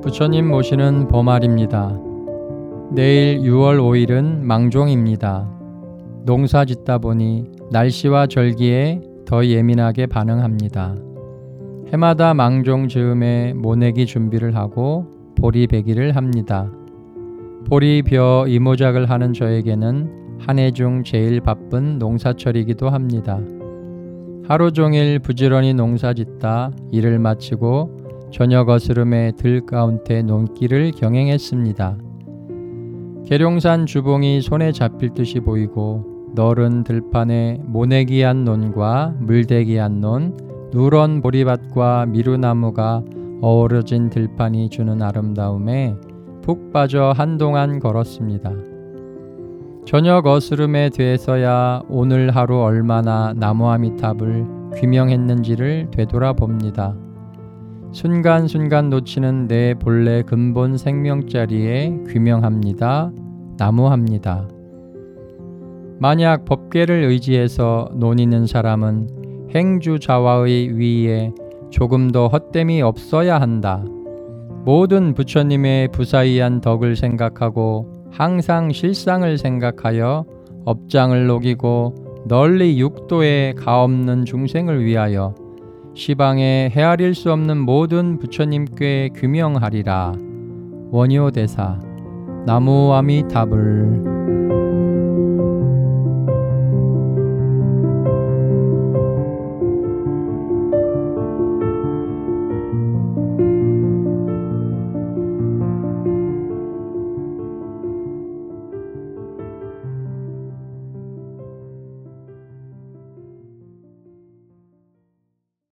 부처님 모시는 보말입니다. 내일 6월 5일은 망종입니다. 농사 짓다 보니 날씨와 절기에 더 예민하게 반응합니다. 해마다 망종 즈음에 모내기 준비를 하고 보리배기를 합니다. 보리, 벼, 이모작을 하는 저에게는 한 해 중 제일 바쁜 농사철이기도 합니다. 하루 종일 부지런히 농사 짓다 일을 마치고 저녁 어스름에 들가운데 논길을 경행했습니다. 계룡산 주봉이 손에 잡힐 듯이 보이고 너른 들판에 모내기한 논과 물대기한 논, 누런 보리밭과 미루나무가 어우러진 들판이 주는 아름다움에 푹 빠져 한동안 걸었습니다. 저녁 어스름에 돼서야 오늘 하루 얼마나 나무아미탑을 귀명했는지를 되돌아봅니다. 순간순간 놓치는 내 본래 근본 생명자리에 귀명합니다. 나무합니다. 만약 법계를 의지해서 논이는 사람은 행주자와의 위에 조금도 헛됨이 없어야 한다. 모든 부처님의 부사이한 덕을 생각하고 항상 실상을 생각하여 업장을 녹이고 널리 육도에 가없는 중생을 위하여 시방에 헤아릴 수 없는 모든 부처님께 규명하리라. 원효대사 나무아미타불.